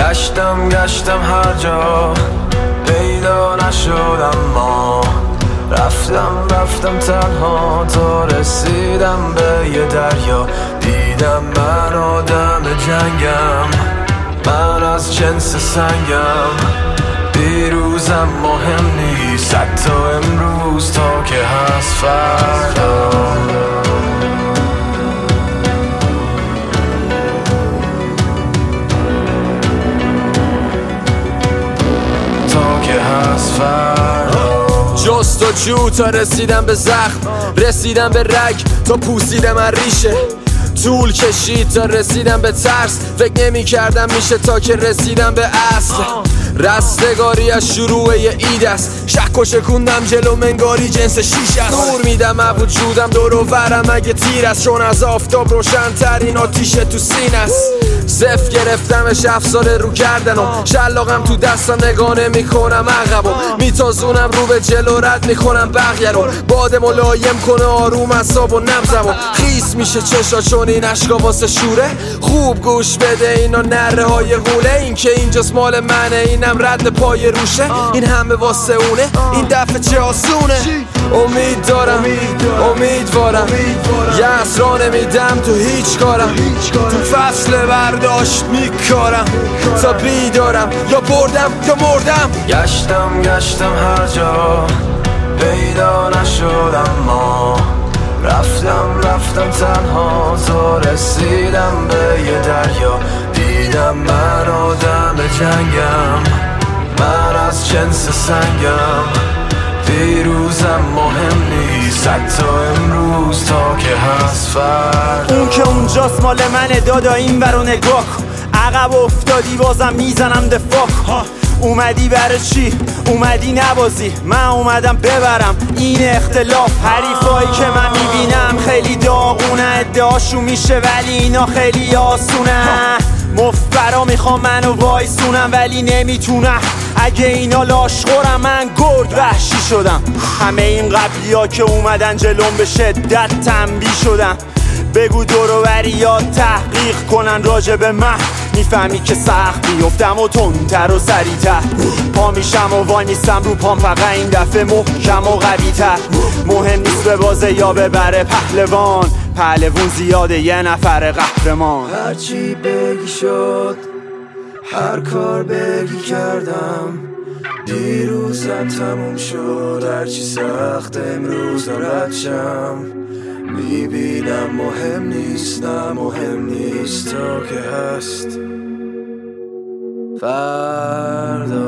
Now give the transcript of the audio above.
گشتم هر جا پیدا نشد، اما رفتم تنها تا رسیدم به یه دریا. دیدم من آدم جنگم، من از جنس سنگم. دیروزم مهم نیست حتی امروز تا که هست فردا. تا که هست فردا. جستجو تا رسیدم به زخم، رسیدم به رگ تا پوسیدم از ریشه. طول کشید تا رسیدم به ترس، فکر نمی کردم میشه تا که رسیدم به اصل. رستگاری از شروع یه اید است، شک و شکوندم جلو منگاری جنس شیش است. نور میدم از وجودم دور و برم اگه تیر است، چون از آفتاب روشن ترین آتیشه تو سینه است. صف گرفتمش 7 سال رو کردنم، شلاقم تو دستم نگاه نمی‌کنم عقبو، میتازونم رو به جلو رد میکنم بقیه رو. باد ملایم کنه آروم اعصاب و نبضمو، خیس میشه چشا چون این اشکا واسه شوره. خوب گوش بده اینا نره های غوله، این که اینجاست مال منه اینم رد پای روشه. این همه واسه اونه این دفعه چه آسونه. امید دارم امیدوارم، یه اسرا نمیدم تو هیچ کارم. تو فصل برداشت میکارم تا بیدارم، یا بردم یا مردم. گشتم هر جا پیدا نشد، اما رفتم تنها تا رسیدم به یه دریا. دیدم من آدم جنگم، من از جنس سنگم. دیروزم مهم نیست حتی امروز تا که هست فردا. اون که اونجاست مال منه دادا، این برو نگاه کن. عقب افتادی بازم میزنم دفاع. اومدی برای چی؟ اومدی نبازی، من اومدم ببرم این اختلاف. حریفایی که من میبینم خیلی داغونه، ادعاشون میشه ولی اینا خیلی آسونه. مفبرا میخوام منو وایسونم ولی نمیتونم، اگه اینا لاشخورم من گرد وحشی شدم. همه این قبلی ها که اومدن جلوم به شدت تنبیه شدم. بگو دوروبری یا تحقیق کنن راجع به من، میفهمی که سخت بیفتم و تندتر و سریعتر. پا میشم و وای نیستم رو پام، فقط این دفعه محکم و قوی‌تر. مهم نیست به بازه یا ببره پهلوان زیاده یه نفر قهرمان. هرچی بگی شد، هر کار بگی کردم. دیروزم تموم شد، هرچی سخت امروز رد شم. میبینم مهم نیست، نه مهم نیست تا که هست فردا.